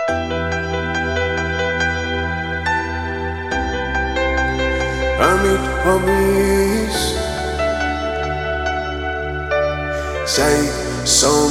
حمید حمیس سعید سام.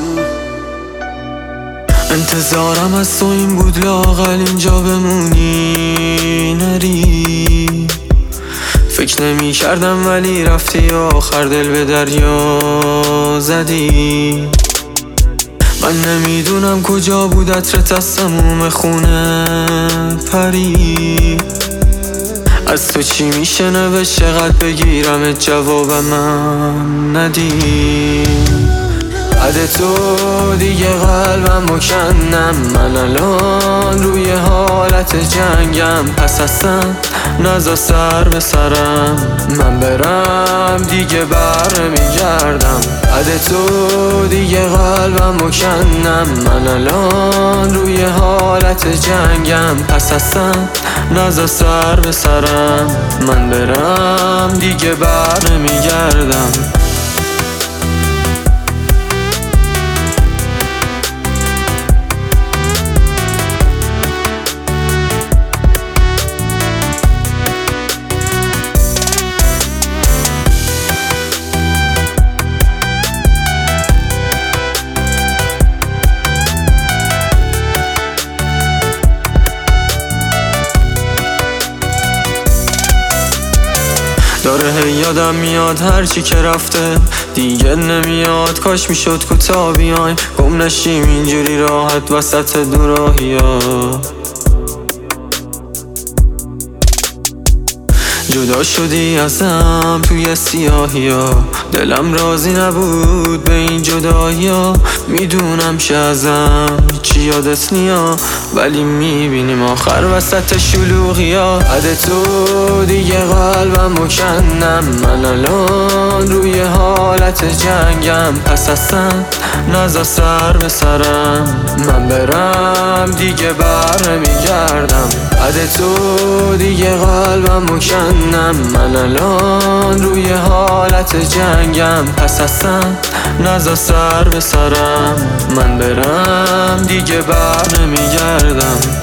انتظارم از تو این بود لااقل اینجا بمونی نری. فکر نمی کردم ولی رفتی آخر دل به دریا زدی. من نمیدونم کجا بود عطرت از تموم خونه پری. از تو چی میشه نوشت چقدر بگیرم جوابم ندی. بعد تو دیگه قلبم مکنم، من الان روی حالت جنگم. پس اصلا نزا سر به سرم، من برم دیگه بر نمیگردم. بعد تو دیگه قلبم مکنم، من الان روی حالت جنگم. پس اصلا نزا سر به سرم، من برم دیگه بر نمیگردم. داره هی یادم میاد هرچی که رفته دیگه نمیاد. کاش میشد کوتاه بیایم گم نشیم اینجوری راحت وسط دوراهیا. جدا شدی ازم توی سیاهیا، دلم راضی نبود به این جدایا. میدونم که ازم چی یادت نیا، ولی میبینیم آخر وسط شلوغیا. بعد تو دیگه قلبم مکنم، من الان روی حالت جنگم. پس اصلا نزا سر به سرم، من برم دیگه بر نمیگردم. بعد تو دیگه قلبم مکنم، من الان روی حالت جنگم. پس اصلا نزا سر به سرم، من برم دیگه بر نمیگردم.